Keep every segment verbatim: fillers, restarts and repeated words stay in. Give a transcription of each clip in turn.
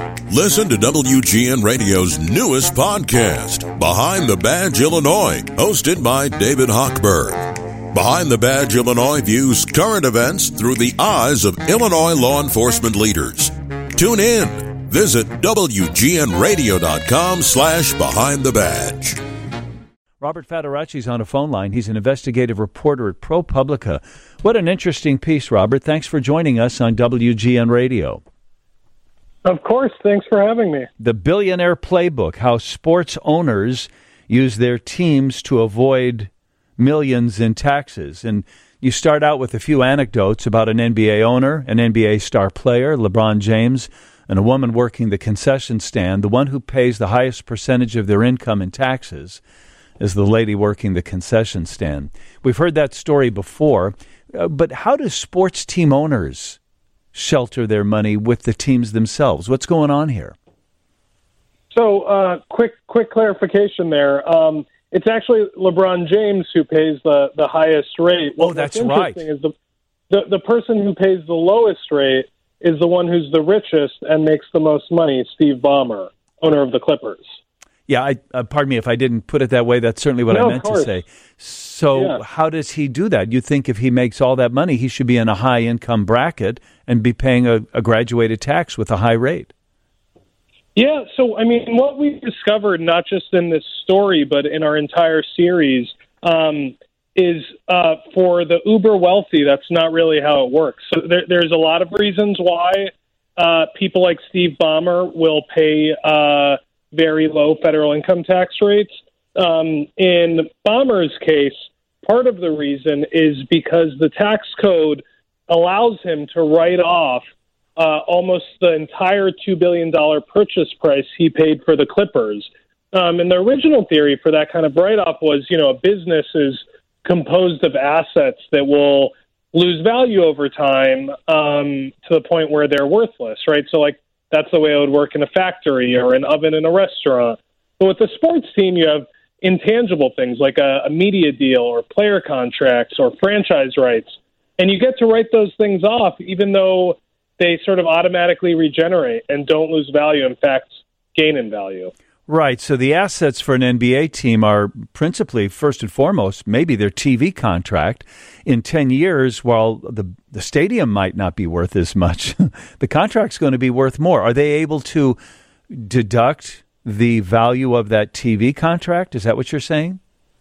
Listen to W G N Radio's newest podcast, Behind the Badge Illinois, hosted by David Hochberg. Behind the Badge Illinois views current events through the eyes of Illinois law enforcement leaders. Tune in. Visit W G N radio dot com slash behind the badge. Robert Fedoracci's on a phone line. He's an investigative reporter at ProPublica. What an interesting piece, Robert. Thanks for joining us on W G N Radio. Of course. Thanks for having me. The Billionaire Playbook, how sports owners use their teams to avoid millions in taxes. And you start out with a few anecdotes about an N B A owner, an N B A star player, LeBron James, and a woman working the concession stand. The one who pays the highest percentage of their income in taxes is the lady working the concession stand. We've heard that story before, uh, but how do sports team owners shelter their money with the teams themselves? What's going on here? So, uh, quick, quick clarification there. Um, it's actually LeBron James who pays the, the highest rate. Well, oh, that's what's right. Is the, the the person who pays the lowest rate is the one who's the richest and makes the most money, Steve Ballmer, owner of the Clippers. Yeah, I, uh, pardon me if I didn't put it that way. That's certainly what no, I meant to say. So yeah. How does he do that? You think if he makes all that money, he should be in a high-income bracket and be paying a, a graduated tax with a high rate. Yeah, so, I mean, what we've discovered, not just in this story, but in our entire series, um, is uh, for the uber wealthy, that's not really how it works. So there, there's a lot of reasons why uh, people like Steve Ballmer will pay uh, very low federal income tax rates. Um, in Ballmer's case, part of the reason is because the tax code allows him to write off uh, almost the entire two billion dollars purchase price he paid for the Clippers. Um, and the original theory for that kind of write-off was, you know, a business is composed of assets that will lose value over time um, to the point where they're worthless, right? So, like, that's the way it would work in a factory or an oven in a restaurant. But with the sports team, you have intangible things like a, a media deal or player contracts or franchise rights. And you get to write those things off even though they sort of automatically regenerate and don't lose value, in fact, gain in value. Right. So the assets for an N B A team are principally, first and foremost, maybe their T V contract. In ten years, while the, the stadium might not be worth as much, the contract's going to be worth more. Are they able to deduct the value of that T V contract? Is that what you're saying?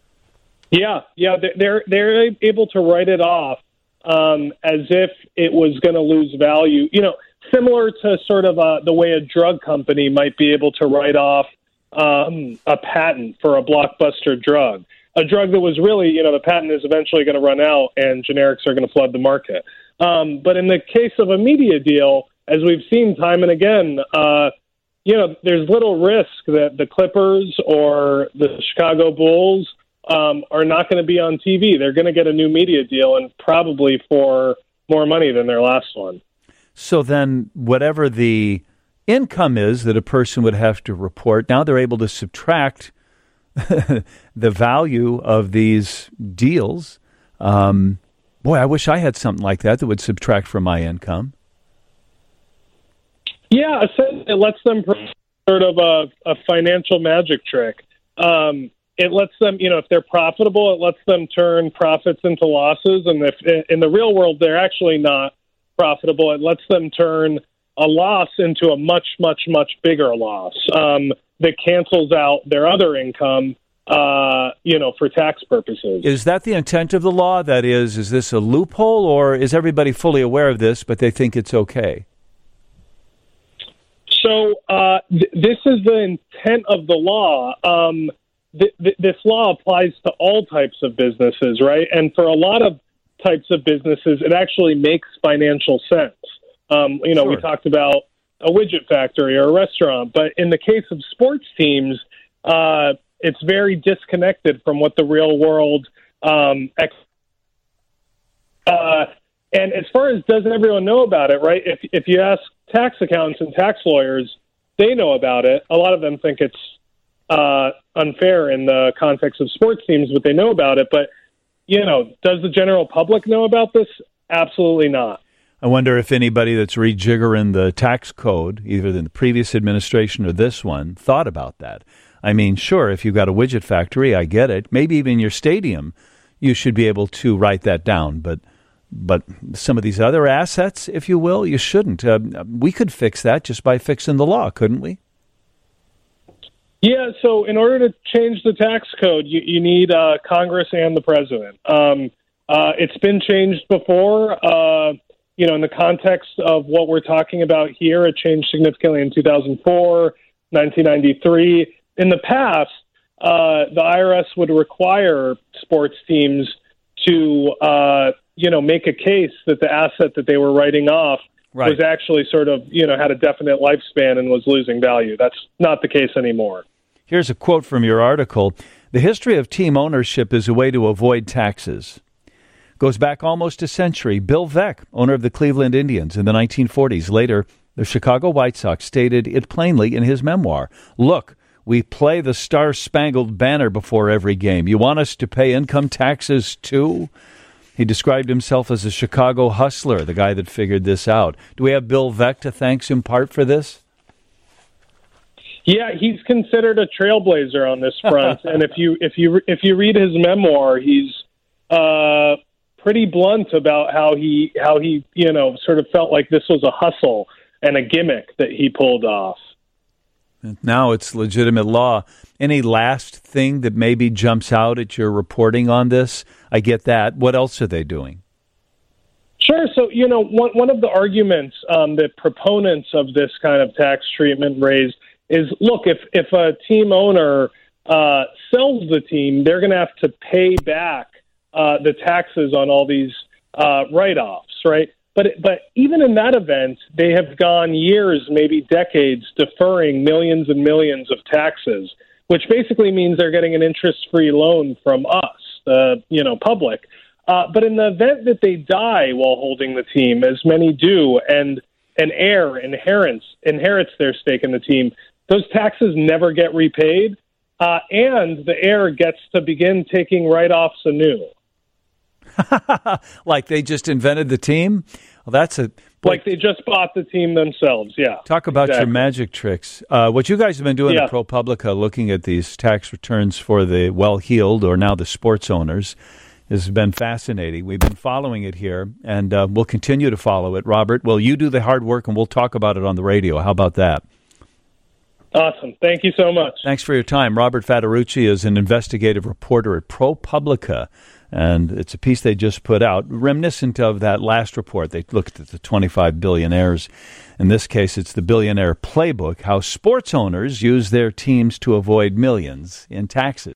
Yeah, yeah. They're, they're able to write it off um, as if it was going to lose value. You know, similar to sort of uh, the way a drug company might be able to write off Um, a patent for a blockbuster drug, a drug that was really, you know, the patent is eventually going to run out and generics are going to flood the market. Um, but in the case of a media deal, as we've seen time and again, uh, you know, there's little risk that the Clippers or the Chicago Bulls um, are not going to be on T V. They're going to get a new media deal and probably for more money than their last one. So then whatever the income is that a person would have to report, now they're able to subtract the value of these deals. Um, boy, I wish I had something like that that would subtract from my income. Yeah, it lets them sort of a, a financial magic trick. Um, it lets them, you know, if they're profitable, it lets them turn profits into losses. And if in the real world they're actually not profitable, it lets them turn a loss into a much, much, much bigger loss um, that cancels out their other income, uh, you know, for tax purposes. Is that the intent of the law? That is, is this a loophole, or is everybody fully aware of this, but they think it's okay? So uh, th- this is the intent of the law. Um, th- th- this law applies to all types of businesses, right? And for a lot of types of businesses, it actually makes financial sense. Um, you know, sure. We talked about a widget factory or a restaurant, but in the case of sports teams, uh, it's very disconnected from what the real world. Um, ex- uh, and as far as does everyone know about it, right? If if you ask tax accountants and tax lawyers, they know about it. A lot of them think it's uh, unfair in the context of sports teams, but they know about it. But you know, does the general public know about this? Absolutely not. I wonder if anybody that's rejiggering the tax code, either in the previous administration or this one, thought about that. I mean, sure, if you've got a widget factory, I get it. Maybe even your stadium, you should be able to write that down. But but some of these other assets, if you will, you shouldn't. Uh, we could fix that just by fixing the law, couldn't we? Yeah, so in order to change the tax code, you, you need uh, Congress and the president. Um, uh, it's been changed before. Uh, you know, in the context of what we're talking about here, it changed significantly in two thousand four, nineteen ninety-three. In the past, uh, the I R S would require sports teams to, uh, you know, make a case that the asset that they were writing off right. was actually sort of, you know, had a definite lifespan and was losing value. That's not the case anymore. Here's a quote from your article. The history of team ownership is a way to avoid taxes. Goes back almost a century. Bill Veeck, owner of the Cleveland Indians in the nineteen forties. Later, the Chicago White Sox stated it plainly in his memoir. Look, we play the Star-Spangled Banner before every game. You want us to pay income taxes too? He described himself as a Chicago hustler, the guy that figured this out. Do we have Bill Veeck to thanks in part for this? Yeah, he's considered a trailblazer on this front, and if you if you if you read his memoir, he's uh, pretty blunt about how he how he you know sort of felt like this was a hustle and a gimmick that he pulled off. Now it's legitimate law. Any last thing that maybe jumps out at your reporting on this? I get that. What else are they doing? Sure. So, you know, one one of the arguments um, that proponents of this kind of tax treatment raised is, look, if, if a team owner uh, sells the team, they're going to have to pay back uh, the taxes on all these uh, write-offs, right? But but even in that event, they have gone years, maybe decades, deferring millions and millions of taxes, which basically means they're getting an interest-free loan from us, the you know public. Uh, but in the event that they die while holding the team, as many do, and an heir inherits inherits their stake in the team, those taxes never get repaid, uh, and the heir gets to begin taking write-offs anew. Like they just invented the team? Well, that's a boy, like they just bought the team themselves. Yeah. Talk about exactly. your magic tricks. Uh, what you guys have been doing yeah. at ProPublica, looking at these tax returns for the well-heeled or now the sports owners, has been fascinating. We've been following it here, and uh, we'll continue to follow it. Robert, well, you do the hard work, and we'll talk about it on the radio. How about that? Awesome. Thank you so much. Thanks for your time. Robert Federucci is an investigative reporter at ProPublica, and it's a piece they just put out, reminiscent of that last report. They looked at the twenty-five billionaires. In this case, it's the Billionaire Playbook, how sports owners use their teams to avoid millions in taxes.